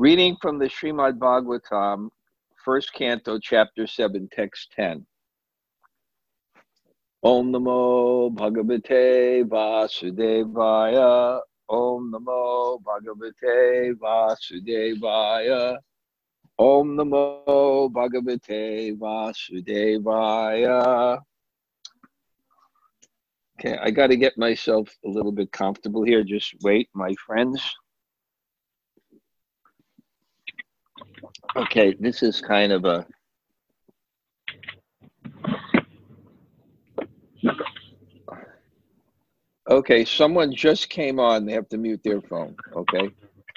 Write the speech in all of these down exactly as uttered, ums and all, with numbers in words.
Reading from the Srimad Bhagavatam, first canto, chapter seven, text ten. Om Namo Bhagavate Vasudevaya. Om Namo Bhagavate Vasudevaya. Om Namo Bhagavate Vasudevaya. Okay, I got to get myself a little bit comfortable here. Just wait, my friends. Okay, this is kind of a... Okay, someone just came on. They have to mute their phone, okay?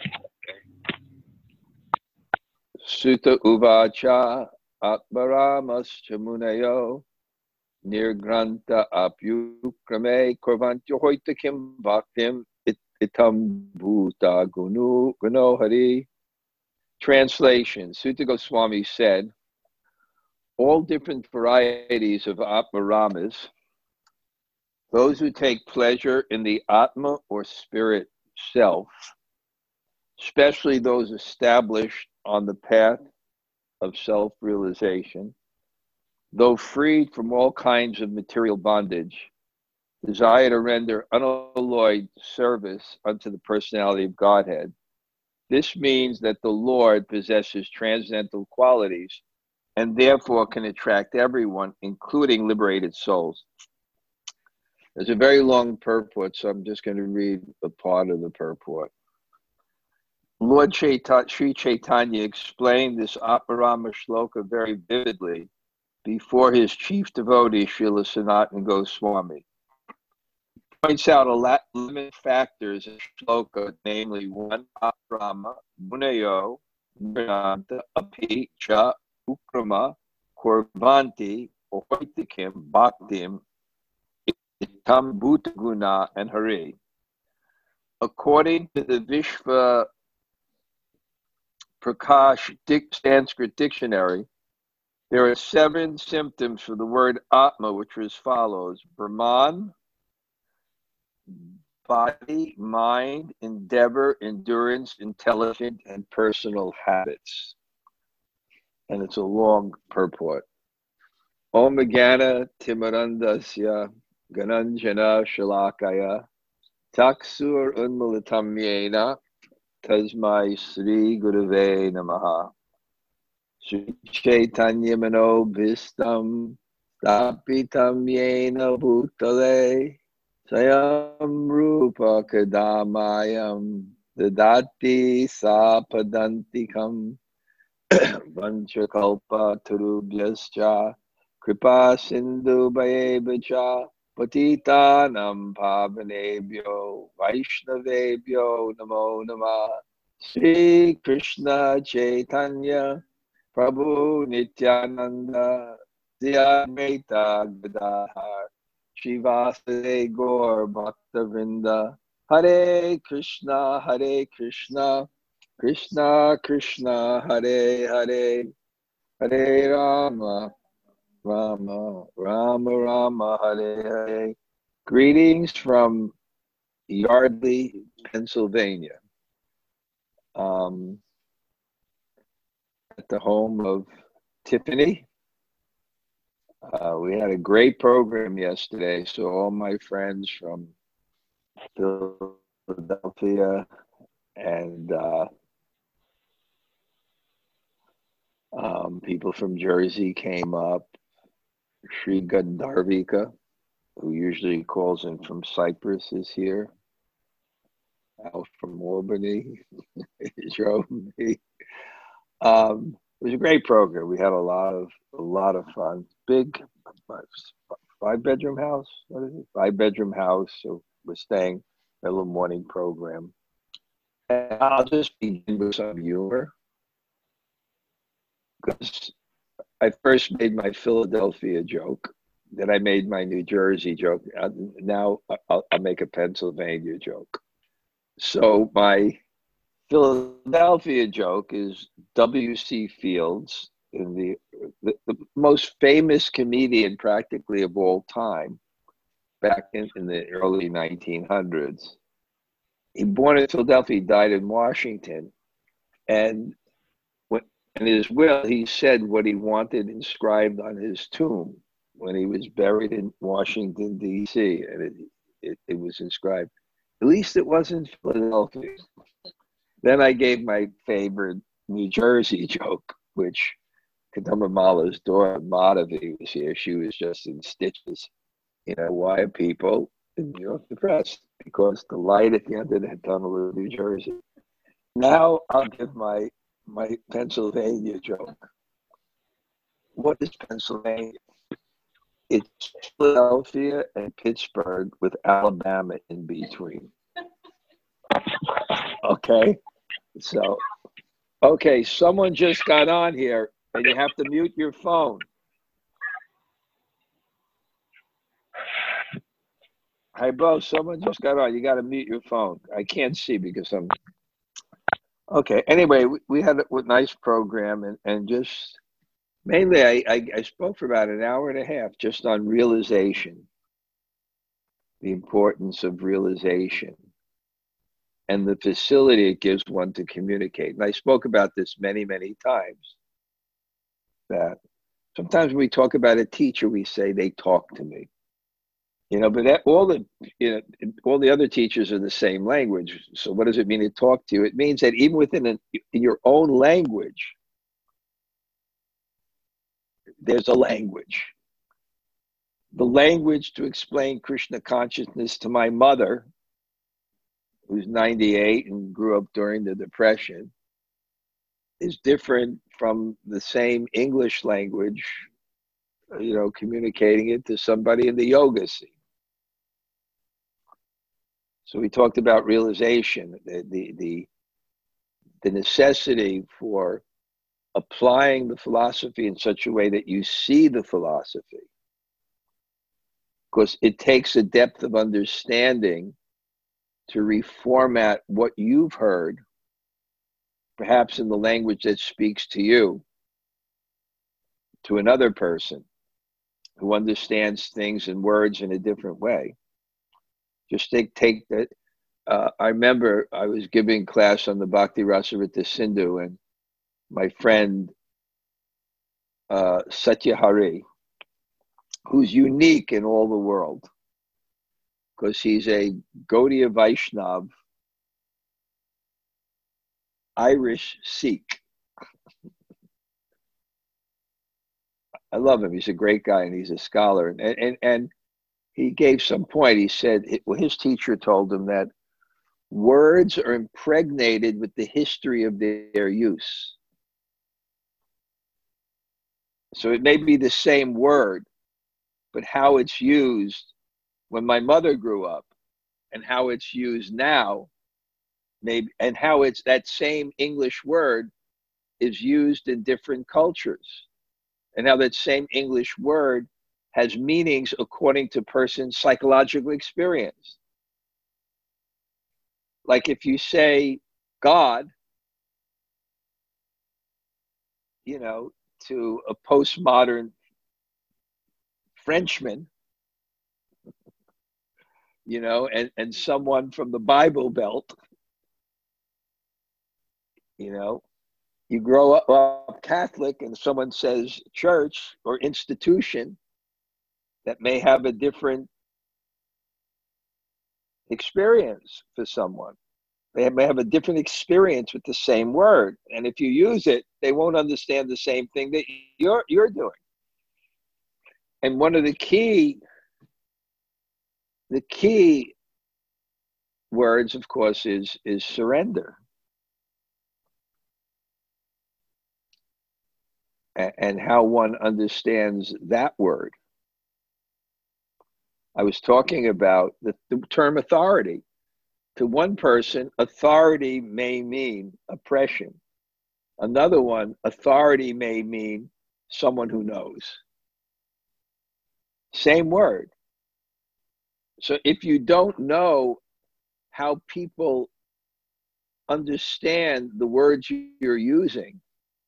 Sutta Uvacha Atmaramas Chamunayo Nirgranta Apyukrame Korvantyo Hoita Kim Bhaktim Itam Bhuta Gunu Gunohari. Translation. Sutta Goswami said, all different varieties of Atmaramas, those who take pleasure in the Atma or spirit self, especially those established on the path of self-realization, though freed from all kinds of material bondage, desire to render unalloyed service unto the personality of Godhead. This means that the Lord possesses transcendental qualities and therefore can attract everyone, including liberated souls. There's a very long purport, so I'm just going to read a part of the purport. Lord Chaitanya, Sri Chaitanya explained this Aparama Shloka very vividly before his chief devotee, Srila Sanatana Goswami. He points out eleven factors in Shloka, namely one, Aparama, Munayo, Nirnanta, Api, Cha, Ukrama, Korvanti, Ohoitikim, Bhaktim, Itam Bhutaguna, and Hari. According to the Vishva Prakash Sanskrit Dictionary, there are seven symptoms for the word Atma, which are as follows: Brahman, body, mind, endeavor, endurance, intelligence, and personal habits. And it's a long purport. Om Gana Timarandasya Gananjana Shalakaya Taksur Unmulatam Yena Tasmai Sri Gurave Namaha. Sri Chaitanya Mano Bhistam Stapitam Yena Bhutale Sayam Rupa Kadamayam Dadati Sapadantikam Vanchakalpa Turubhyascha Kripa Sindhu Bhayevacha Patitanam Pavanebhyo Vaishnavebhyo Namo Namah. Sri Krishna Chaitanya Prabhu Nityananda Advaita Gadadhar Srivasade Gaur Bhaktavrinda. Hare Krishna Hare Krishna Krishna Krishna Hare Hare Hare Rama Rama Rama Rama Hare Hare. Greetings from Yardley, Pennsylvania, um, at the home of Tiffany. Uh, we had a great program yesterday, so all my friends from Philadelphia and uh, um, people from Jersey came up. Sri Gandharvika, who usually calls in from Cyprus, is here. Out from Albany, he drove me. Um, it was a great program. We had a lot of a lot of fun. Big five bedroom house. What is it? Five bedroom house. So we're staying at a little morning program. And I'll just begin with some humor, because I first made my Philadelphia joke, then I made my New Jersey joke. Now I'll, I'll make a Pennsylvania joke. So my Philadelphia joke is W C Fields, in the, the the most famous comedian practically of all time, back in, in the early nineteen hundreds. He born in Philadelphia, he died in Washington. And when, in his will, he said what he wanted inscribed on his tomb when he was buried in Washington, D C. And it, it, it was inscribed, at least it wasn't Philadelphia. Then I gave my favorite New Jersey joke, which Kadamba Mala's daughter, Madhavi, was here. She was just in stitches. You know, why are people in New York depressed? Because the light at the end of the tunnel of New Jersey. Now I'll give my my Pennsylvania joke. What is Pennsylvania? It's Philadelphia and Pittsburgh with Alabama in between. Okay, so okay, someone just got on here, and you have to mute your phone. Hi, Bo. Someone just got on. You got to mute your phone. I can't see because I'm. Okay. Anyway, we, we had a nice program, and, and just mainly I, I, I spoke for about an hour and a half just on realization, the importance of realization, and the facility it gives one to communicate. And I spoke about this many, many times, that sometimes when we talk about a teacher, we say they talk to me. You know, but that, all the you know all the other teachers are the same language. So what does it mean to talk to you? It means that even within an, in your own language, there's a language. The language to explain Krishna consciousness to my mother, who's ninety-eight and grew up during the Depression, is different from the same English language, you know, communicating it to somebody in the yoga scene. So we talked about realization, the, the, the, the necessity for applying the philosophy in such a way that you see the philosophy. Because it takes a depth of understanding to reformat what you've heard, perhaps in the language that speaks to you, to another person who understands things and words in a different way. Just take, take that. Uh, I remember I was giving class on the Bhakti Rasavritta Sindhu, and my friend uh, Satya Hari, who's unique in all the world, because he's a Gaudiya Vaishnav, Irish Sikh. I love him. He's a great guy, and he's a scholar. And and and he gave some point. He said, well, his teacher told him that words are impregnated with the history of their use. So it may be the same word, but how it's used when my mother grew up and how it's used now, maybe, and how it's that same English word is used in different cultures, and how that same English word has meanings according to person's psychological experience. Like if you say God, you know, to a postmodern Frenchman, you know, and, and someone from the Bible Belt, you know, you grow up, up Catholic and someone says church or institution, that may have a different experience for someone. They may have a different experience with the same word. And if you use it, they won't understand the same thing that you're, you're doing. And one of the key, the key words, of course, is, is surrender. And, and how one understands that word. I was talking about the, the term authority. To one person, authority may mean oppression. Another one, authority may mean someone who knows. Same word. So if you don't know how people understand the words you're using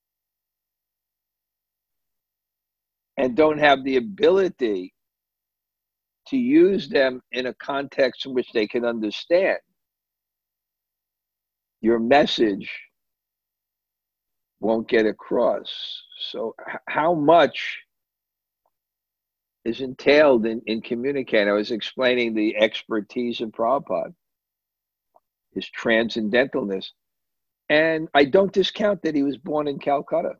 and don't have the ability to use them in a context in which they can understand, your message won't get across. So how much is entailed in, in communicating? I was explaining the expertise of Prabhupada, his transcendentalness. And I don't discount that he was born in Calcutta.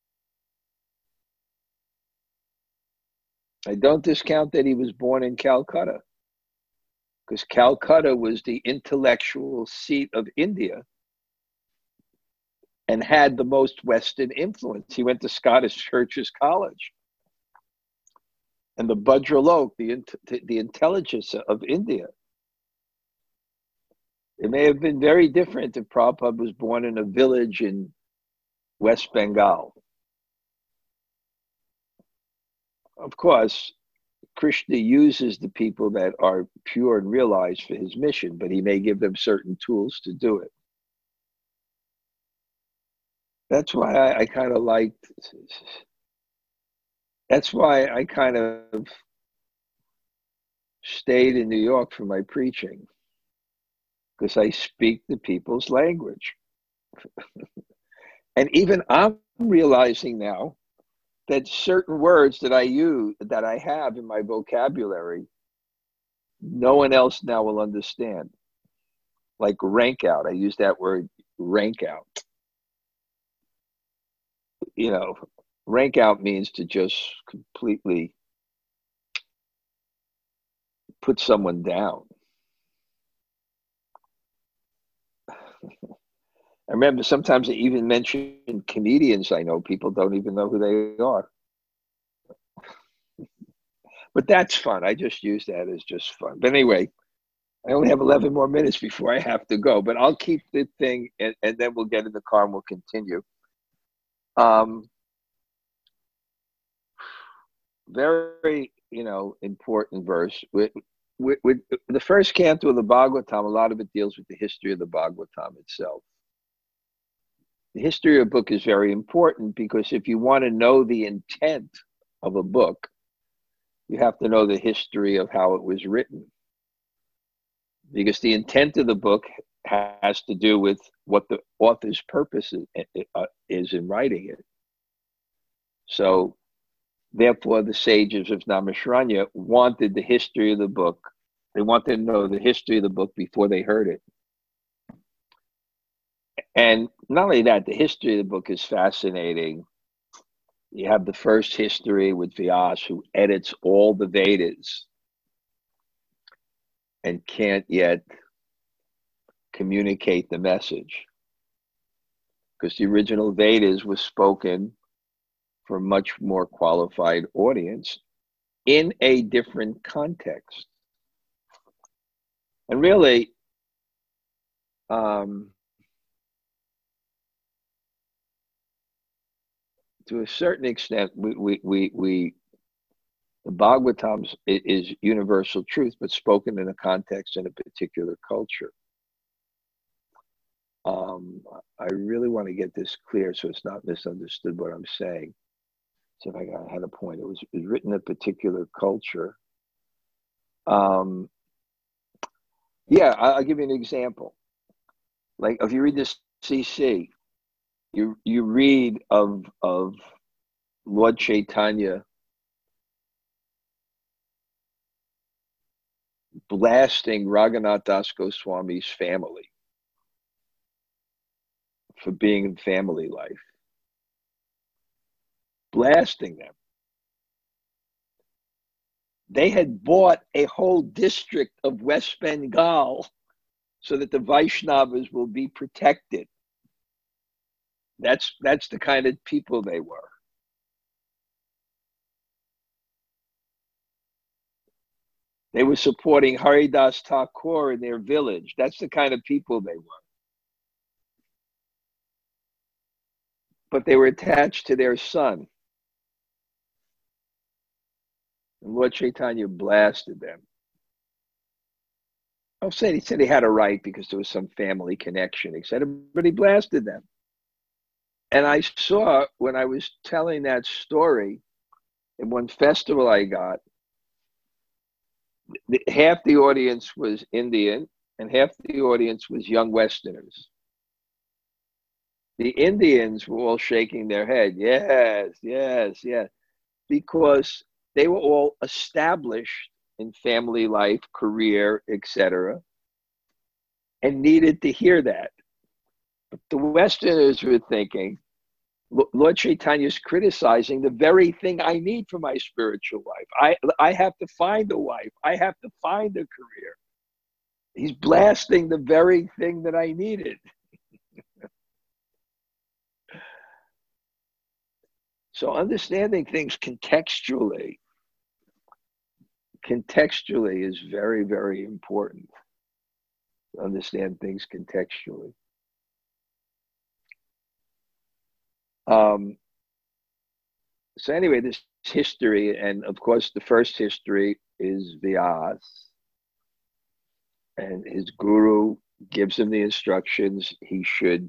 I don't discount that he was born in Calcutta, because Calcutta was the intellectual seat of India and had the most Western influence. He went to Scottish Churches College. And the Bajralok, the, the intelligence of India. It may have been very different if Prabhupada was born in a village in West Bengal. Of course, Krishna uses the people that are pure and realized for his mission, but he may give them certain tools to do it. That's why I, I kind of liked, that's why I kind of stayed in New York for my preaching, because I speak the people's language. And even I'm realizing now that certain words that I use, that I have in my vocabulary, no one else now will understand. Like rank out. I use that word, rank out. You know, rank out means to just completely put someone down. I remember sometimes I even mention comedians I know. People don't even know who they are. But that's fun. I just use that as just fun. But anyway, I only have eleven more minutes before I have to go. But I'll keep the thing, and, and then we'll get in the car and we'll continue. Um, very, you know, important verse. With, with, with the first canto of the Bhagavatam, a lot of it deals with the history of the Bhagavatam itself. The history of a book is very important, because if you want to know the intent of a book, you have to know the history of how it was written. Because the intent of the book has to do with what the author's purpose is, uh, is in writing it. So, therefore, the sages of Naimisharanya wanted the history of the book. They wanted to know the history of the book before they heard it. And not only that, the history of the book is fascinating. You have the first history with Vyas, who edits all the Vedas and can't yet communicate the message, because the original Vedas was spoken for a much more qualified audience in a different context. And really, um, to a certain extent, we, we, we, we the Bhagavatam is universal truth, but spoken in a context in a particular culture. Um, I really want to get this clear so it's not misunderstood what I'm saying. So if I got, had a point, it was, it was written in a particular culture. Um, yeah, I'll give you an example. Like if you read this C C, you you read of of Lord Chaitanya blasting Raghunath Das Goswami's family for being in family life. Blasting them. They had bought a whole district of West Bengal so that the Vaishnavas will be protected. That's that's the kind of people they were. They were supporting Haridas Thakur in their village. That's the kind of people they were. But they were attached to their son. And Lord Chaitanya blasted them. I'll say he said he had a right because there was some family connection, et cetera, but he blasted them. And I saw when I was telling that story in one festival I got, half the audience was Indian and half the audience was young Westerners. The Indians were all shaking their head. Yes, yes, yes. Because they were all established in family life, career, et cetera, and needed to hear that. But the Westerners were thinking, Lord Chaitanya is criticizing the very thing I need for my spiritual life. I, I have to find a wife. I have to find a career. He's blasting the very thing that I needed. So understanding things contextually, contextually is very, very important. To understand things contextually. Um, so anyway, this history, and of course the first history is Vyas, and his guru gives him the instructions. He should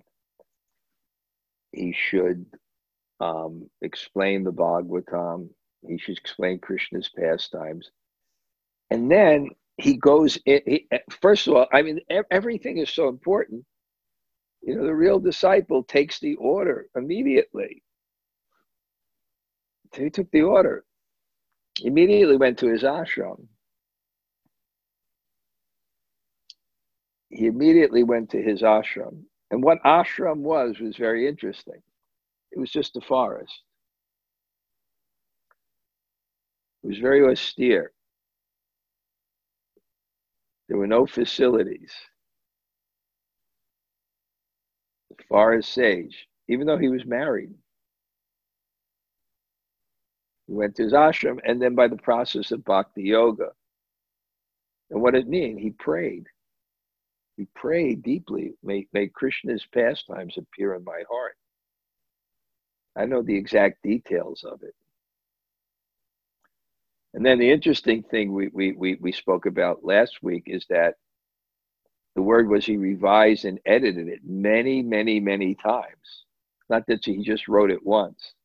he should um, explain the Bhagavatam. He should explain Krishna's pastimes, and then he goes. In, he, first of all, I mean, everything is so important. You know, the real disciple takes the order immediately. So he took the order. Immediately went to his ashram. He immediately went to his ashram. And what ashram was was very interesting. It was just a forest. It was very austere. There were no facilities. The forest sage, even though he was married, he went to his ashram, and then by the process of bhakti yoga. And what did it mean? He prayed. He prayed deeply. May, may Krishna's pastimes appear in my heart. I know the exact details of it. And then the interesting thing we, we, we, we spoke about last week is that the word was he revised and edited it many, many, many times. Not that he just wrote it once.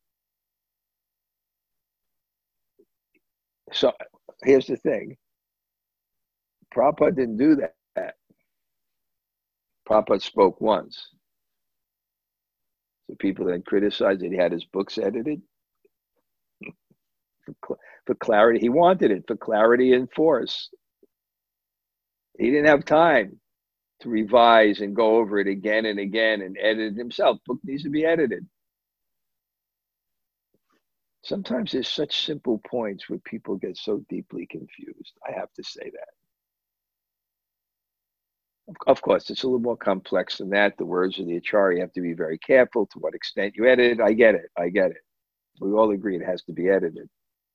So here's the thing. Prabhupada didn't do that. Prabhupada spoke once. So people then criticized that he had his books edited. for, for clarity, he wanted it for clarity and force. He didn't have time to revise and go over it again and again and edit it himself. Book needs to be edited. Sometimes there's such simple points where people get so deeply confused. I have to say that. Of course, it's a little more complex than that. The words of the Acharya, you have to be very careful to what extent you edit. I get it. I get it. We all agree it has to be edited.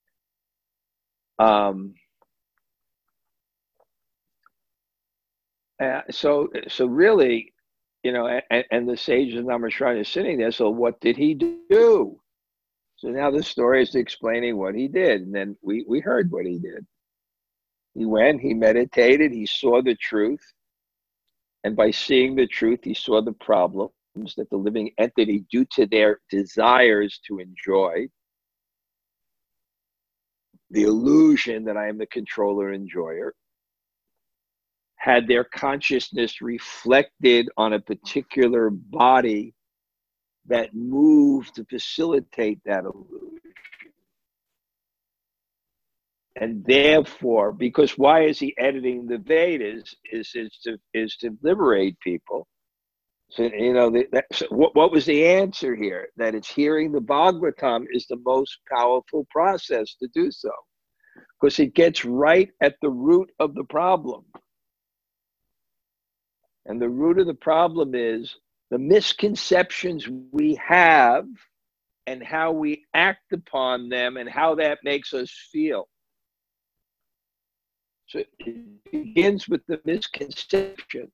Um, uh, so, so really, you know, and, and the sage of Namashrine is sitting there. So what did he do? So now the story is explaining what he did. And then we, we heard what he did. He went, he meditated, he saw the truth. And by seeing the truth, he saw the problems that the living entity, due to their desires to enjoy, the illusion that I am the controller enjoyer, had their consciousness reflected on a particular body that moved to facilitate that illusion. And therefore, because why is he editing the Vedas? Is, is, to, is to liberate people. So, you know, the, that, so what, what was the answer here? That it's hearing the Bhagavatam is the most powerful process to do so. Because it gets right at the root of the problem. And the root of the problem is the misconceptions we have and how we act upon them and how that makes us feel. So it begins with the misconceptions.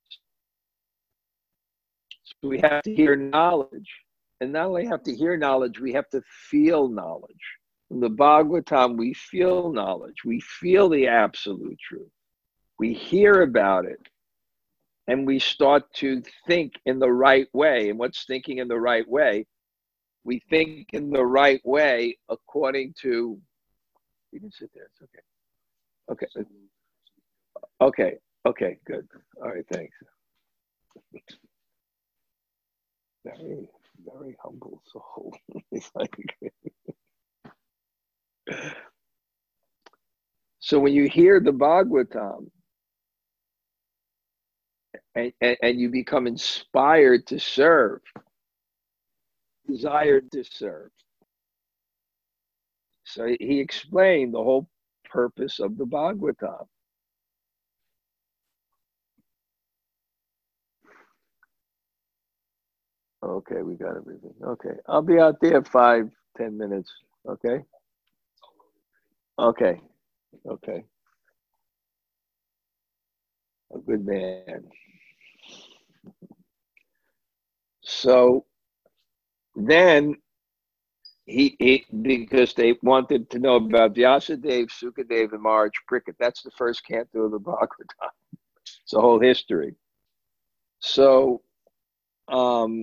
So we have to hear knowledge. And not only have to hear knowledge, we have to feel knowledge. In the Bhagavatam, we feel knowledge. We feel the absolute truth. We hear about it. And we start to think in the right way. And what's thinking in the right way? We think in the right way according to... You can sit there. It's okay. Okay. Okay. Okay. Good. All right. Thanks. very humble soul. It's like, so when you hear the Bhagavatam and, and, and you become inspired to serve, desired to serve. So he explained the whole purpose of the Bhagavatam. Okay, we got everything. Okay, I'll be out there five, ten minutes. Okay. Okay. Okay. A good man. So then he, he because they wanted to know about Vyasadeva, Sukadeva, and Maharaj Parikshit. That's the first canto of the Bhagavatam. It's a whole history. So, um,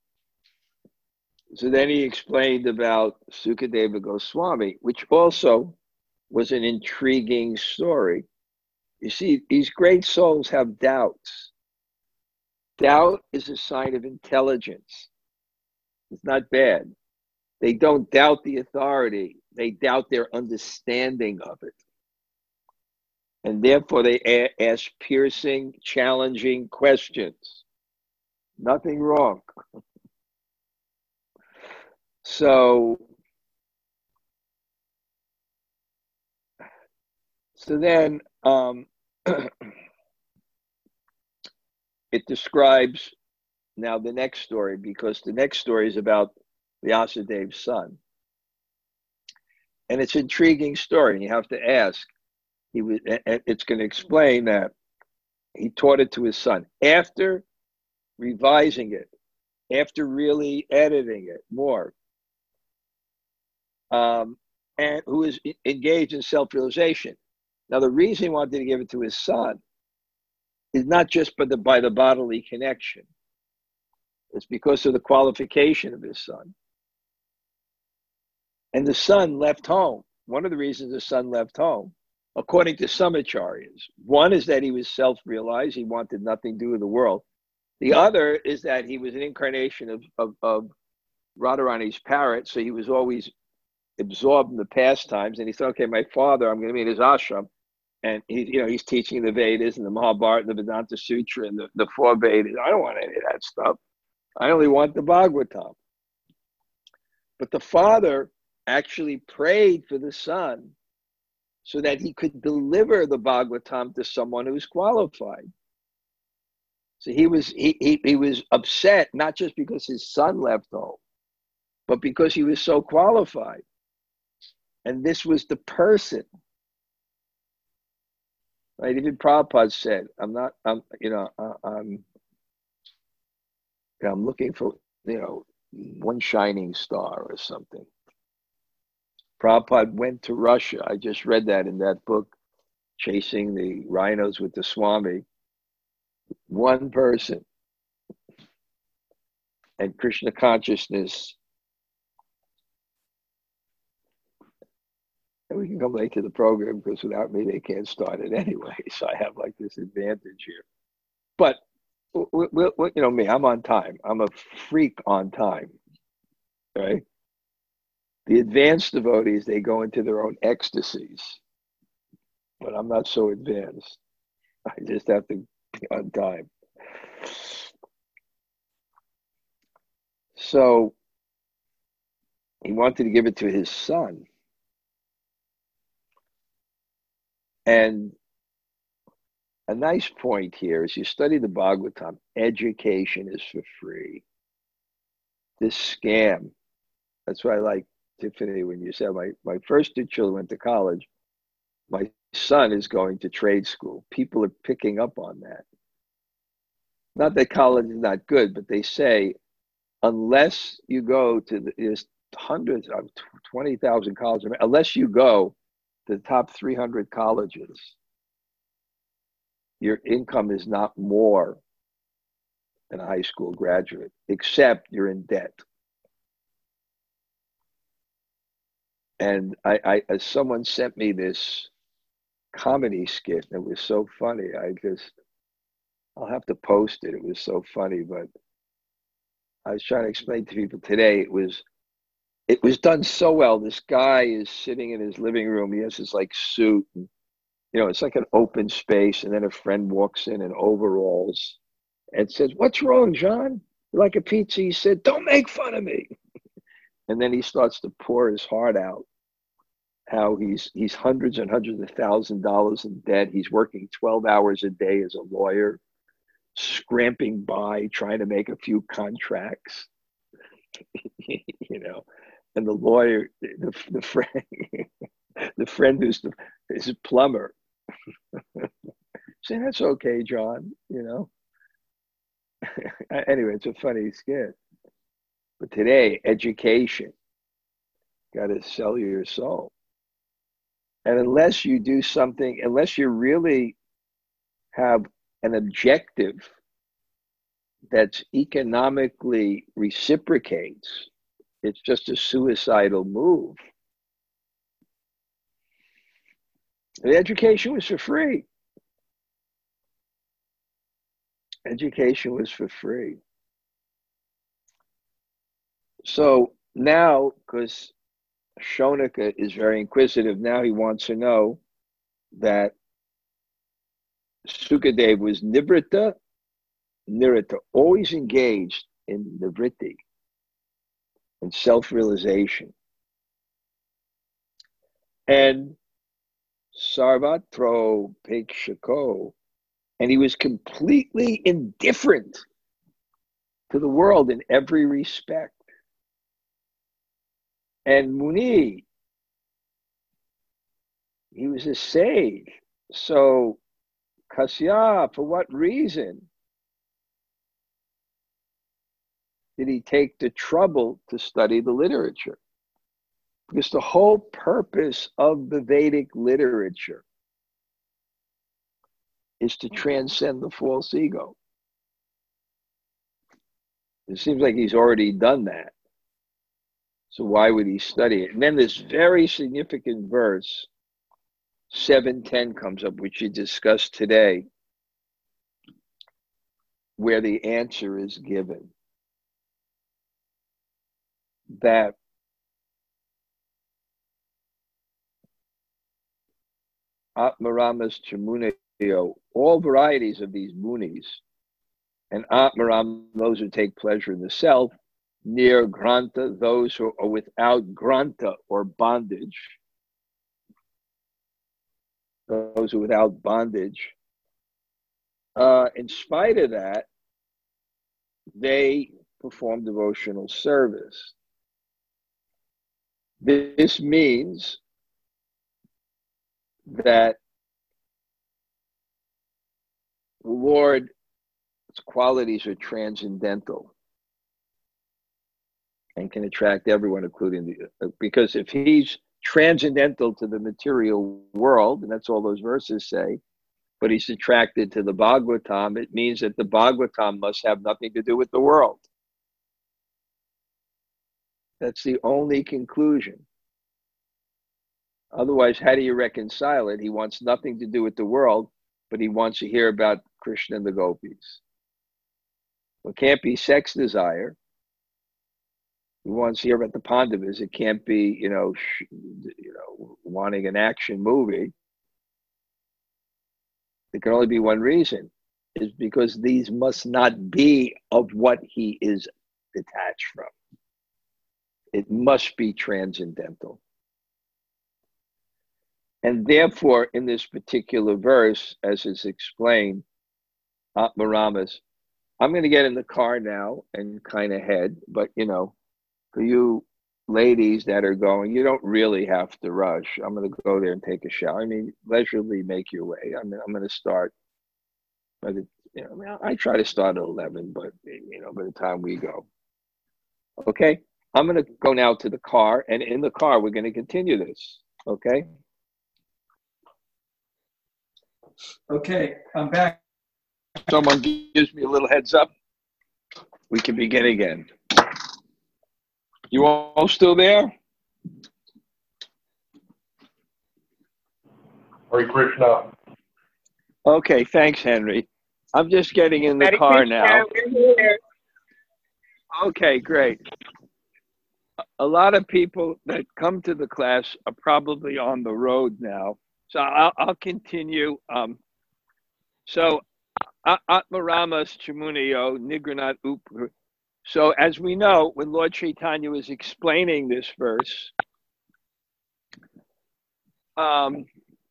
so then he explained about Sukadeva Goswami, which also was an intriguing story. You see, these great souls have doubts. Doubt is a sign of intelligence. It's not bad. They don't doubt the authority. They doubt their understanding of it. And therefore they a- ask piercing, challenging questions. Nothing wrong. So, so then um, it describes now the next story, because the next story is about Vyasadev's son. And it's an intriguing story. And you have to ask, he was, it's going to explain that he taught it to his son. After revising it, after really editing it more, um, and who is engaged in self-realization. Now, the reason he wanted to give it to his son is not just by the, by the bodily connection. It's because of the qualification of his son. And the son left home. One of the reasons the son left home, according to some acharyas, one is that he was self-realized. He wanted nothing to do with the world. The other is that he was an incarnation of, of, of Radharani's parrot, so he was always absorbed in the pastimes. And he thought, okay, my father, I'm going to be in his ashram, and he, you know, he's teaching the Vedas and the Mahabharata, the Vedanta Sutra, and the, the four Vedas. I don't want any of that stuff. I only want the Bhagavatam. But the father actually prayed for the son so that he could deliver the Bhagavatam to someone who's qualified. So he was he, he he was upset, not just because his son left home, but because he was so qualified. And this was the person. Right? Even Prabhupada said, I'm not, I'm, you know, uh, I'm, I'm looking for, you know, one shining star or something. Prabhupada went to Russia. I just read that in that book, Chasing the Rhinos with the Swami. One person. And Krishna consciousness. And we can come late to the program because without me, they can't start it anyway. So I have like this advantage here. But, we, we, we, you know me, I'm on time. I'm a freak on time. Right? The advanced devotees, they go into their own ecstasies. But I'm not so advanced. I just have to be on time. So he wanted to give it to his son. And a nice point here is you study the Bhagavatam, education is for free. This scam, that's why I like Tiffany when you said my, my first two children went to college. My son is going to trade school. People are picking up on that. Not that college is not good, but they say, unless you go to the, there's hundreds of twenty thousand colleges, unless you go to the top three hundred colleges, your income is not more than a high school graduate, except you're in debt. And I, I as someone sent me this comedy skit, and it was so funny. I just, I'll have to post it. It was so funny, but I was trying to explain to people today, it was it was done so well. This guy is sitting in his living room. He has his like suit, and, you know, it's like an open space. And then a friend walks in in overalls and says, "What's wrong, John? You like a pizza?" He said, "Don't make fun of me." And then he starts to pour his heart out, how he's he's hundreds and hundreds of thousand dollars in debt. He's working twelve hours a day as a lawyer, scramping by, trying to make a few contracts, you know. And the lawyer, the, the friend, the friend who's the is a plumber, saying, "That's okay, John," you know. Anyway, it's a funny skit. But today, education, got to sell your soul. And unless you do something, unless you really have an objective that's economically reciprocates, it's just a suicidal move. The education was for free. Education was for free. So now, because Shaunika is very inquisitive, now he wants to know that Sukadev was Nivrita, Nirita, always engaged in Nivritti, in self-realization. And Sarvatro Pekshako, and he was completely indifferent to the world in every respect. And Muni, he was a sage. So Kasya, for what reason did he take the trouble to study the literature? Because the whole purpose of the Vedic literature is to transcend the false ego. It seems like he's already done that. So why would he study it? And then this very significant verse, seven ten, comes up, which you discussed today, where the answer is given. That Atmaramas Chamunayo, all varieties of these munis, and Atmaram, those who take pleasure in the self, near Granta, those who are without Granta or bondage, those who are without bondage. Uh, in spite of that, they perform devotional service. This means that the Lord's qualities are transcendental and can attract everyone, including the, because if he's transcendental to the material world, and that's all those verses say, but he's attracted to the Bhagavatam, it means that the Bhagavatam must have nothing to do with the world. That's the only conclusion. Otherwise, how do you reconcile it? He wants nothing to do with the world, but he wants to hear about Krishna and the gopis. Well, it can't be sex desire. He wants to hear about the Pandavas. It can't be, you know, sh- you know, wanting an action movie. There can only be one reason, is because these must not be of what he is detached from. It must be transcendental. And therefore, in this particular verse, as is explained, Atmaramas, I'm going to get in the car now and kind of head, but, you know, for you ladies that are going, you don't really have to rush. I'm going to go there and take a shower. I mean, leisurely make your way. I mean, I'm going to start, by the, you know, I, mean, I try to start at eleven, but, you know, by the time we go. Okay, I'm going to go now to the car, and in the car, we're going to continue this. Okay? Okay, I'm back. Someone gives me a little heads up, we can begin again. You all still there? Hare Krishna. Okay, thanks, Henry. I'm just getting in the Hare car Krishna, now. we're here. Okay, great. A lot of people that come to the class are probably on the road now. So I'll, I'll continue. Um, so Atmaramas Chamunyo Nigranat Up. So as we know, when Lord Chaitanya was explaining this verse, um,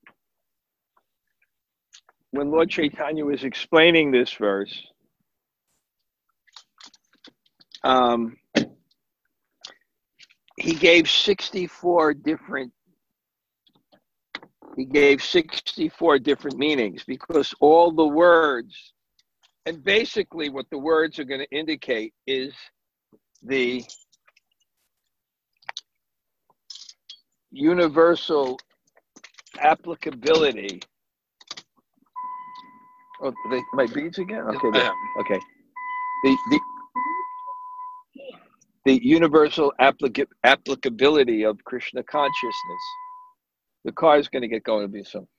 when Lord Chaitanya was explaining this verse, um, he gave sixty-four different he gave sixty-four different meanings, because all the words, and basically what the words are going to indicate is the universal applicability. Oh, they, my beads again? Okay, there. Okay. The the the universal applica- applicability of Krishna consciousness. The car is going to get going to be some.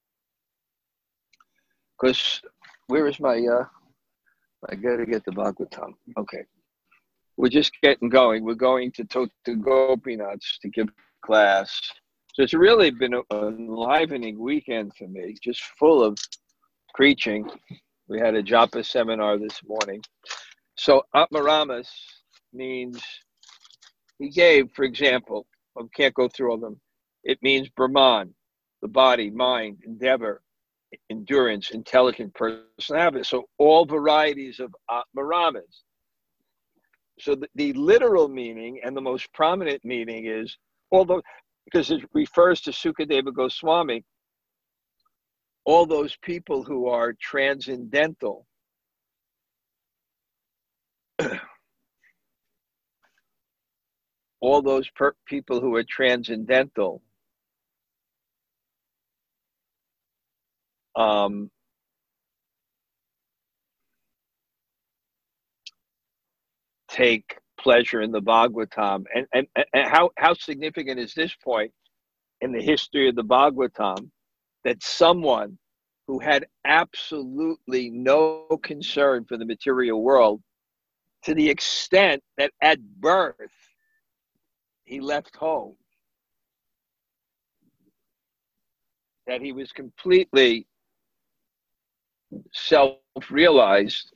Because where is my? Uh, I got to get the Bhagavatam. Okay, we're just getting going. We're going to to, to Gopinath's to give class. So it's really been an enlivening weekend for me, just full of preaching. We had a japa seminar this morning. So Atmaramas means, he gave, for example, I can't go through all of them. It means Brahman, the body, mind, endeavor, endurance, intelligent personality. So all varieties of Atmaramas. So the, the literal meaning and the most prominent meaning is, although, because it refers to Sukadeva Goswami, all those people who are transcendental, all those per- people who are transcendental, um, take pleasure in the Bhagavatam. And, and, and how, how significant is this point in the history of the Bhagavatam, that someone who had absolutely no concern for the material world, to the extent that at birth he left home, that he was completely self-realized.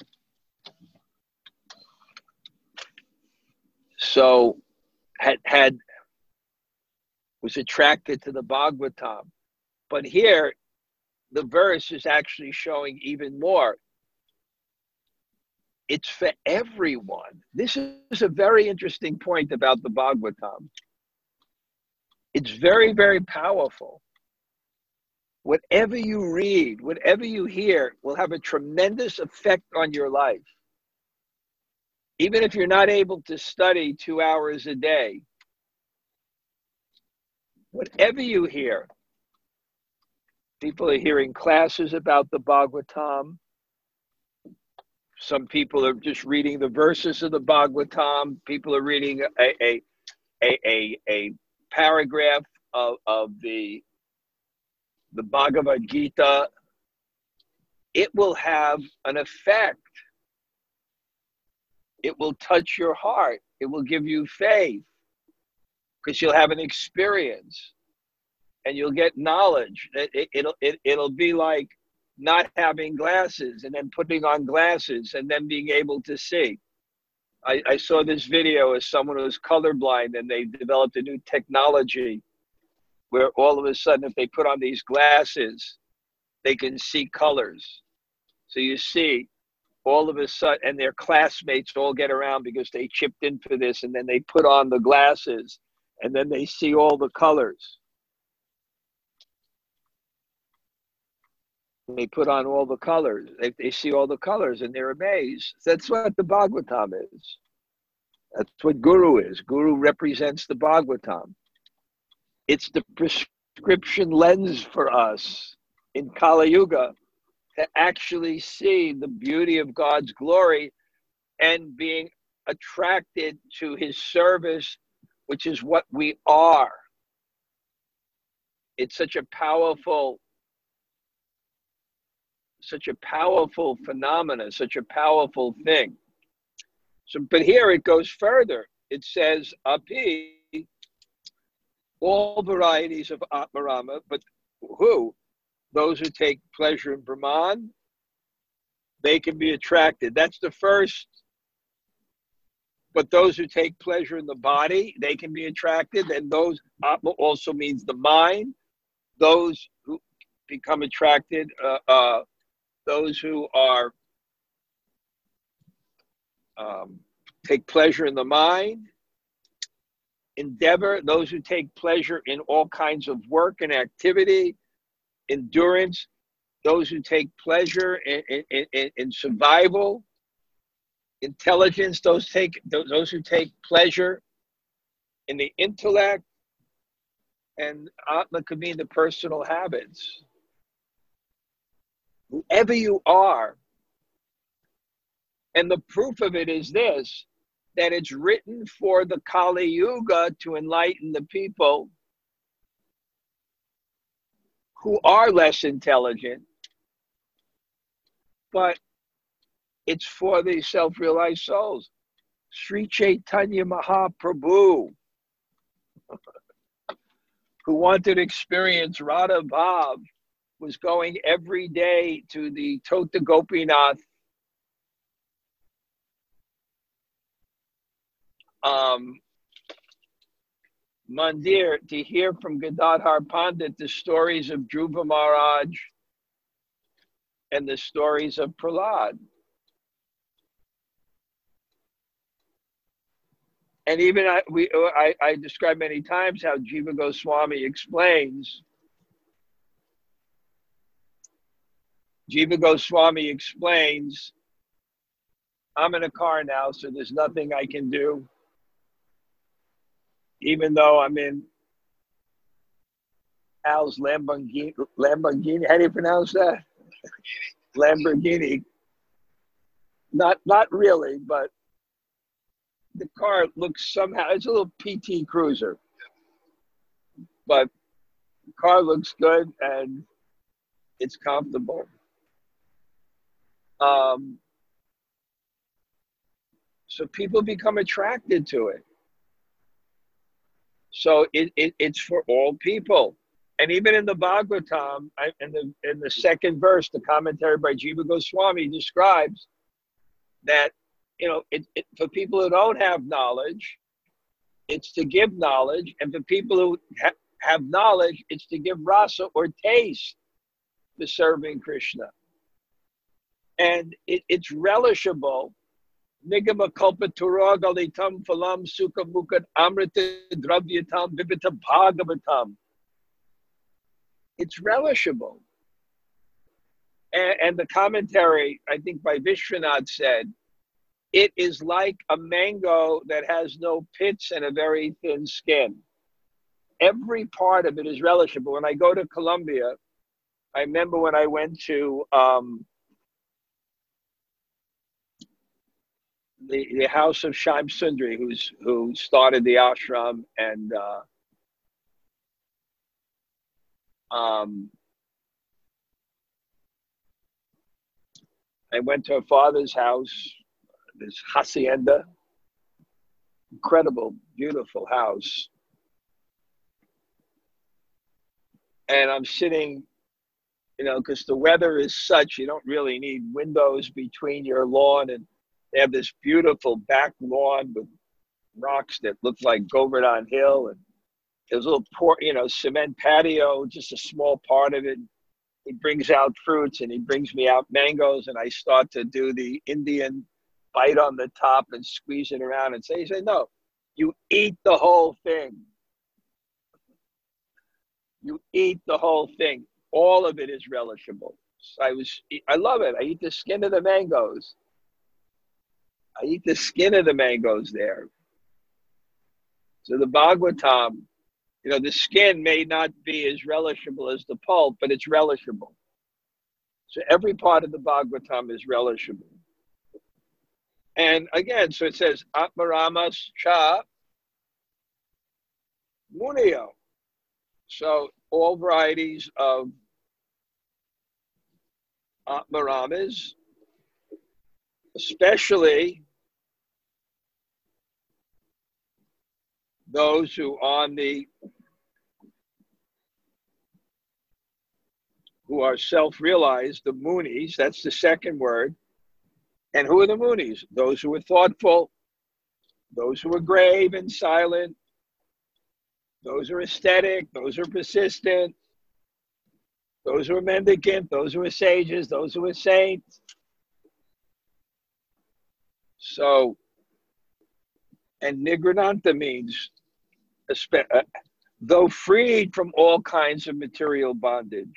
So had had was attracted to the Bhagavatam. But here, the verse is actually showing even more. It's for everyone. This is a very interesting point about the Bhagavatam. It's very, very powerful. Whatever you read, whatever you hear, will have a tremendous effect on your life. Even if you're not able to study two hours a day, whatever you hear, people are hearing classes about the Bhagavatam. Some people are just reading the verses of the Bhagavatam. People are reading a a a a, a paragraph of, of the the Bhagavad Gita. It will have an effect. It will touch your heart. It will give you faith, because you'll have an experience and you'll get knowledge. It, it, it'll, it, it'll be like not having glasses and then putting on glasses and then being able to see. I, I saw this video of someone who was colorblind, and they developed a new technology where all of a sudden, if they put on these glasses, they can see colors. So you see, all of a sudden, and their classmates all get around because they chipped in for this, and then they put on the glasses, and then they see all the colors. They put on all the colors. They, they see all the colors, and they're amazed. That's what the Bhagavatam is. That's what Guru is. Guru represents the Bhagavatam. It's the prescription lens for us in Kali Yuga to actually see the beauty of God's glory and being attracted to his service, which is what we are. It's such a powerful, such a powerful phenomena, such a powerful thing. So, but here it goes further. It says, api, all varieties of Atmarama, but who? Those who take pleasure in Brahman, they can be attracted. That's the first. But those who take pleasure in the body, they can be attracted. And those, Atma also means the mind. Those who become attracted, uh, uh, those who are um, take pleasure in the mind, endeavor, those who take pleasure in all kinds of work and activity, endurance, those who take pleasure in, in, in, in survival, intelligence, those take those, those who take pleasure in the intellect, and Atma could mean the personal habits. Whoever you are, and the proof of it is this, that it's written for the Kali Yuga to enlighten the people who are less intelligent, but it's for the self-realized souls. Sri Chaitanya Mahaprabhu, who wanted to experience Radha Bhav, was going every day to the Tota Gopinath um, Mandir to hear from Gadadhar Pandit the stories of Dhruva Maharaj and the stories of Prahlad. And even I, we, I, I described many times how Jiva Goswami explains. Jiva Goswami explains, I'm in a car now, so there's nothing I can do. Even though I'm in Al's Lamborghini, Lamborghini, how do you pronounce that? Lamborghini. Not, not really, but the car looks somehow, it's a little P T Cruiser, but the car looks good and it's comfortable. Um, so people become attracted to it. So it, it it's for all people. And even in the Bhagavatam, I, in the in the second verse, the commentary by Jiva Goswami describes that, you know, it, it, for people who don't have knowledge, it's to give knowledge. And for people who ha have knowledge, it's to give rasa or taste to serving Krishna. And it, it's relishable. Nigama kalpatura galitam phalam sukha mukhat amrita dravyatam vivita bhagavatam. It's relishable. And, and the commentary, I think by Vishwanath, said, it is like a mango that has no pits and a very thin skin. Every part of it is relishable. When I go to Colombia, I remember when I went to um, the, the house of Shyam Sundari, who's, who started the ashram, and uh, um, I went to her father's house, this hacienda, incredible, beautiful house. And I'm sitting, you know, because the weather is such, you don't really need windows between your lawn. And they have this beautiful back lawn with rocks that look like Govardhan Hill. And there's a little, por you know, cement patio, just a small part of it. He brings out fruits and he brings me out mangoes. And I start to do the Indian bite on the top and squeeze it around and say, he said, no, you eat the whole thing. You eat the whole thing. All of it is relishable. So I was, I love it. I eat the skin of the mangoes. I eat the skin of the mangoes there. So the Bhagavatam, you know, the skin may not be as relishable as the pulp, but it's relishable. So every part of the Bhagavatam is relishable. And again, so it says, Atmaramas cha muniyo. So all varieties of Atmaramas, especially those who on the who are self-realized, the Munis, that's the second word. And who are the Munis? Those who are thoughtful, those who are grave and silent, those who are aesthetic, those who are persistent, those who are mendicant, those who are sages, those who are saints. So, and Nigrananta means, uh, though freed from all kinds of material bondage.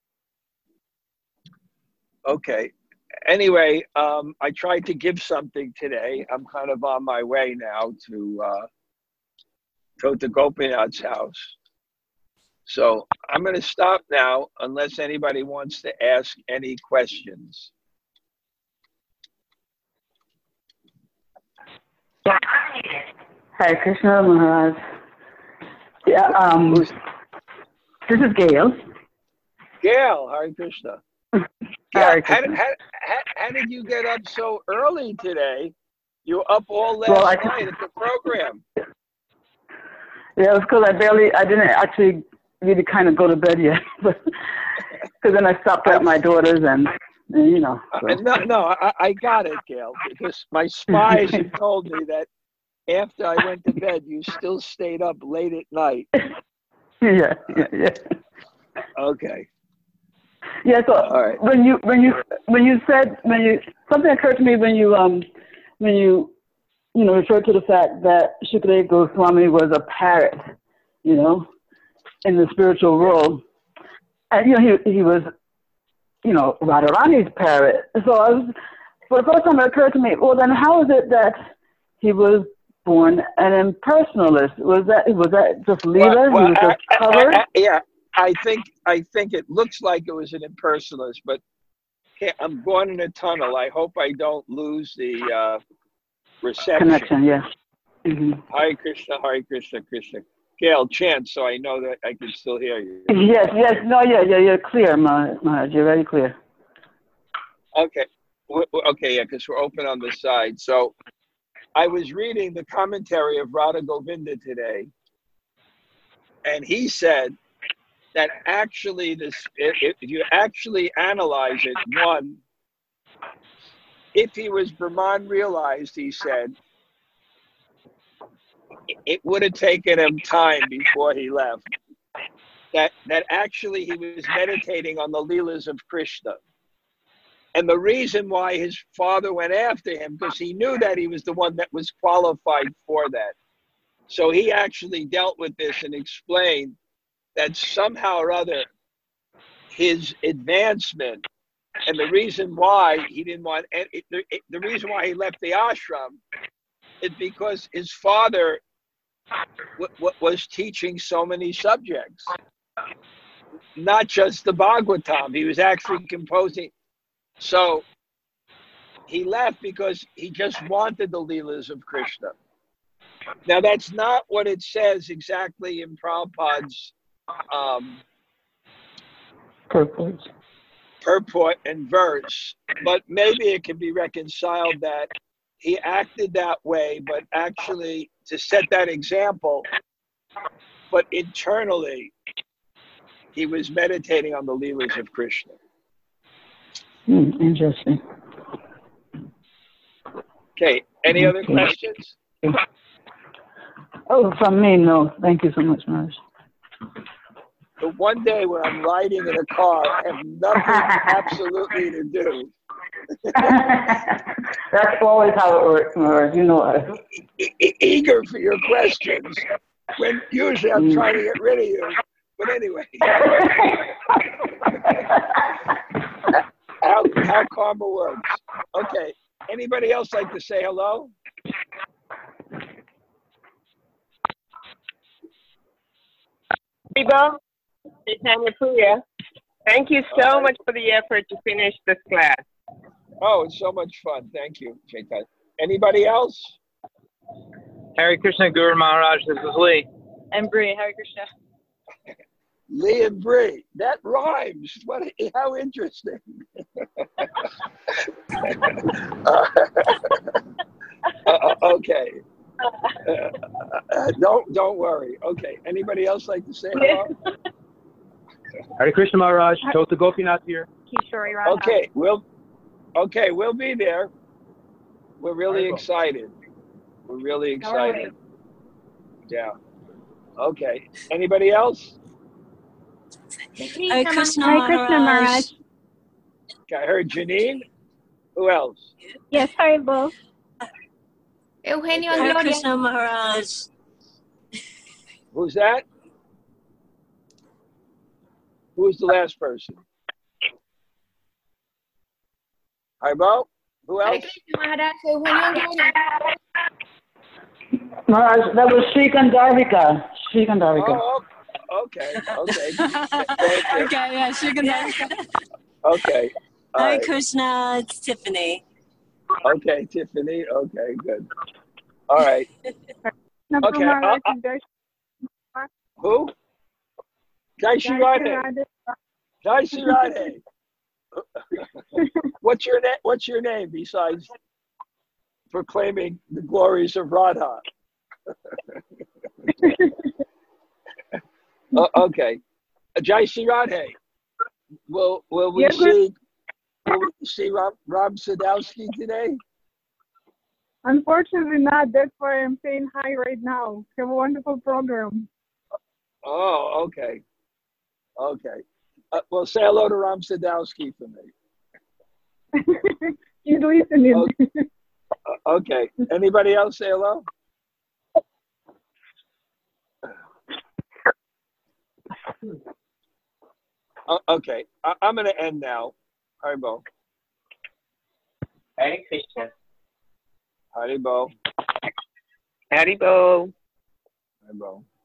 Okay. Anyway, um, I tried to give something today. I'm kind of on my way now to uh, Tota Gopinath's house. So I'm going to stop now unless anybody wants to ask any questions. Hi, Krishna Maharaj. Yeah, um, Who's, this is Gail. Gail, Hare Krishna. Yeah, Hare how, Krishna. did, how, how, how did you get up so early today? You were up all last Well, I night at the program. Yeah, it was because I barely, I didn't actually really kind of go to bed yet. Because then I stopped at my daughter's and, and you know. So. Uh, no, no, I, I got it, Gail, because my spies have told me that after I went to bed, you still stayed up late at night. Yeah, yeah, yeah. Okay. Yeah, so All right. when you when you when you said when you something occurred to me when you um when you you know referred to the fact that Shukadeva Goswami was a parrot, you know, in the spiritual world, and you know he he was you know Radharani's parrot. So I was for the first time it occurred to me, well then how is it that he was born an impersonalist? Was that was that just Leela? Well, well, he was just I, covered. I, I, yeah. I think I think it looks like it was an impersonalist, but I'm going in a tunnel. I hope I don't lose the uh, reception. Connection, yeah. Mm-hmm. Hare Krishna, Hare Krishna, Krishna. Gail, chant so I know that I can still hear you. Yes, yes, no, yeah, yeah, you're clear, Maharaj. You're very clear. Okay, okay, yeah, because we're open on the side. So I was reading the commentary of Radha Govinda today, and he said that actually this, if you actually analyze it, one, if he was Brahman realized, he said, it would have taken him time before he left. That, that actually he was meditating on the Leelas of Krishna. And the reason why his father went after him, because he knew that he was the one that was qualified for that. So he actually dealt with this and explained that somehow or other, his advancement and the reason why he didn't want, the, the reason why he left the ashram is because his father w- w- was teaching so many subjects, not just the Bhagavatam. He was actually composing. So he left because he just wanted the Leelas of Krishna. Now, that's not what it says exactly in Prabhupada's um, Purport. purport and verse, but maybe it can be reconciled that he acted that way, but actually to set that example, but internally he was meditating on the Leelas of Krishna. Mm, interesting. Okay, any other Okay. questions? Oh, from me, no. Thank you so much, Maharaj. But one day when I'm riding in a car, I have nothing absolutely to do. That's always how it works, Maharaj. You know us. E- e- eager for your questions, when usually I'm Mm. trying to get rid of you. But anyway, how, how karma works. Okay, anybody else like to say hello? Reba, Chaitanya Priya, thank you so All right. much for the effort to finish this class. Oh, it's so much fun. Thank you, Chaitanya. Anybody else? Hare Krishna Guru Maharaj, this is Lee. And Bree, Hare Krishna. Lee and Bree. That rhymes. What? How interesting. uh, uh, okay. Uh, uh, don't don't worry. Okay. Anybody else like to say hello? Hare Krishna Maharaj, Tota Gopinath here. Kishori Radha. Okay, we'll okay, we'll be there. We're really Wonderful. excited. We're really excited. Yeah. Okay. Anybody else? Hare Krishna Hare Krishna Maharaj. Maharaj. Okay, I heard Janine. Who else? Yes, Haribo. Eugenio Okay. Hare Gloria. Krishna Maharaj. Who's that? Who's the last person? Haribo? Who Hare else? Krishna Maharaj. Eugenio Gloria. Maharaj, that was Shrikant Darvika. Shrikant Darvika. Oh, okay, okay. Thank you. Okay, yeah, Shukadeva. Okay. All Hare right. Krishna, it's Tiffany. Okay, Tiffany. Okay, good. All right. Namaste, Okay, Maharaj. uh, Who? Jai Shri Radhe. Jai Shri Radhe. What's your name? What's your name besides proclaiming the glories of Radha? uh, okay. Jai Shri Radhe. Will Will we Yes, sir. see? Will we see Ram, Ram Sadowski today? Unfortunately not. That's why I'm saying hi right now. Have a wonderful program. Oh, okay. Okay. Uh, well, say hello to Ram Sadowski for me. He's listening. Okay. Uh, okay. Anybody else say hello? Uh, okay. I, I'm going to end now. Haribo. Hare Krishna. Haribo. Haribo. Haribo.